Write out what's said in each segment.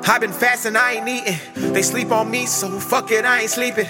I've been fasting, I ain't eating. They sleep on me, so fuck it, I ain't sleeping.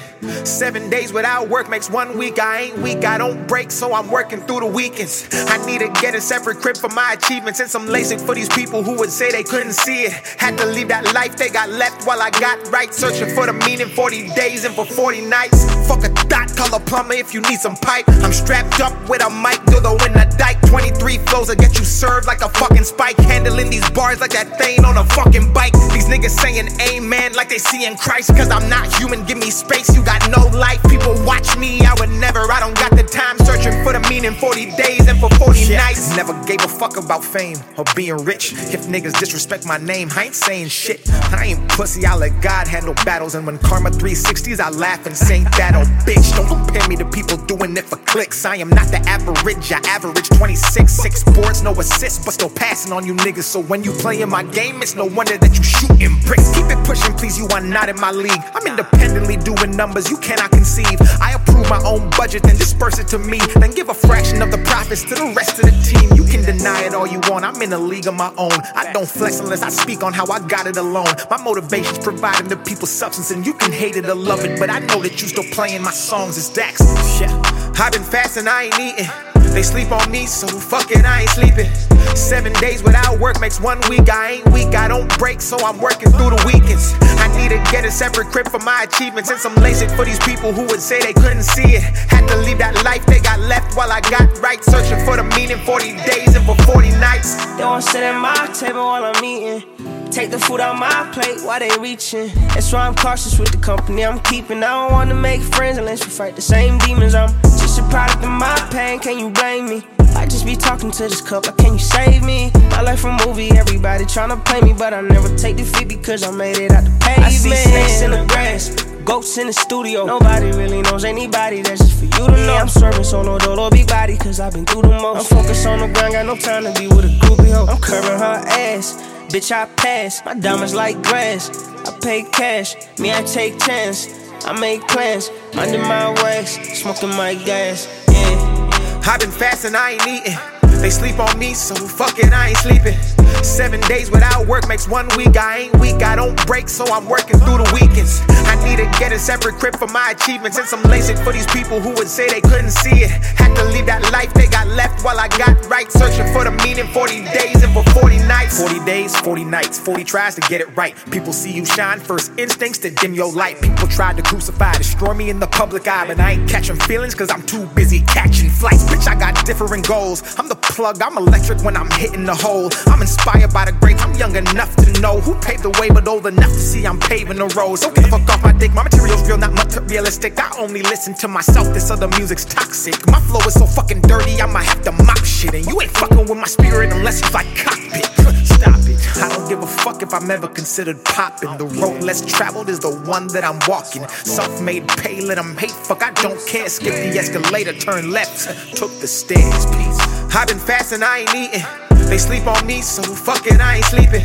7 days without work makes 1 week. I ain't weak, I don't break, so I'm working through the weekends. I need to get a separate crib for my achievements and some LASIK for these people who would say they couldn't see it. Had to leave that life they got left while I got right. Searching for the meaning, 40 days and for 40 nights. Fuck a dot, call a plumber if you need some pipe. I'm strapped up with a mic, dildo in the dike. 23 flows that get you served like a fucking spike. Handling these bars like that thing on a fucking bike. These niggas saying amen like they seeing Christ. Cause I'm not human, give me space, you got no life. People watch me, I would never, I don't got the time. Searching for the meaning, 40 days and for 40 nights. Never gave a fuck about fame or being rich. If niggas disrespect my name, I ain't saying shit. I ain't pussy, I let God handle battles. And when Karma 360s, I laugh and say that, oh bitch. Don't compare me to people doing it for clicks. I am not the average, I average 26. 6 boards, no assists, but still passing on you niggas. So when you playing my game, it's no wonder that you shooting bricks. Keep it pushing, please, you are not in my league. I'm independently doing numbers you cannot conceive. I approve my own budget, then disperse it to me. Then give a fraction of the profits to the rest of the team. You can deny it all you want, I'm in a league of my own. I don't flex unless I speak on how I got it alone. My motivation's providing the people substance, and you can hate it or love it, but I know that you still playing my songs as Dax. Yeah, I've been fasting, I ain't eating. They sleep on me, so fuck it, I ain't sleeping. 7 days without work makes 1 week. I ain't weak, I don't break, so I'm working through the weekends. I need to get a separate crib for my achievements and some LASIK for these people who would say they couldn't see it. Had to leave that life they got left while I got right. Searching for the meaning, 40 days and for 40 nights. They won't sit at my table while I'm eating. Take the food out my plate while they reaching. That's why I'm cautious with the company I'm keeping. I don't wanna make friends unless we fight the same demons. I'm just a product of my pain, can you blame me? I just be talking to this cup, like can you save me? My life a movie, everybody tryna play me, but I never take defeat because I made it out the pavement. I see snakes in the grass, ghosts in the studio. Nobody really knows anybody, that's just for you to know. I'm serving solo dolo, big body, cause I've been through the most. I'm focused on the grind, got no time to be with a groupie hoe. I'm curving her ass, bitch I pass. My diamonds like grass, I pay cash. Me I take chance, I make plans. Minding my wax, smoking my gas, yeah. I've been fasting, I ain't eating. They sleep on me, so fuck it, I ain't sleeping. 7 days without work makes 1 week. I ain't weak, I don't break, so I'm working through the weekends. I need to get a separate crib for my achievements and some LASIK for these people who would say they couldn't see it. Had to leave that life they got left while I got right. Searching for the meaning, 40 days and for 40 nights. 40 days, 40 nights, 40 tries to get it right. People see you shine, first instincts to dim your light. People tried to crucify, destroy me in the public eye, but I ain't catching feelings cause I'm too busy catching flights. Bitch, I got different goals. I'm the plug, I'm electric when I'm hitting the hole. I'm inspired by the greats, I'm young enough to know who paved the way, but old enough to see I'm paving the road. So get the fuck off my dick, my material's real, not materialistic. I only listen to myself, this other music's toxic. My flow is so fucking dirty, I might have to mop shit. And you ain't fucking with my spirit unless you like cockpit. Stop it, I don't give a fuck if I'm ever considered poppin'. The road less traveled is the one that I'm walking. Self-made pay, let them hate, fuck I don't care. Skip the escalator, turn left, took the stairs, please. I've been fasting, I ain't eating. They sleep on me, so fuck it, I ain't sleeping.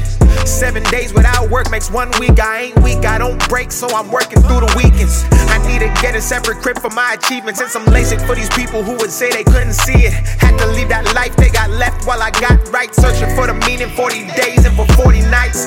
7 days without work makes 1 week. I ain't weak, I don't break, so I'm working through the weekends. I need to get a separate crib for my achievements and some LASIK for these people who would say they couldn't see it. Had to leave that life they got left while I got right. Searching for the meaning, 40 days and for 40 nights.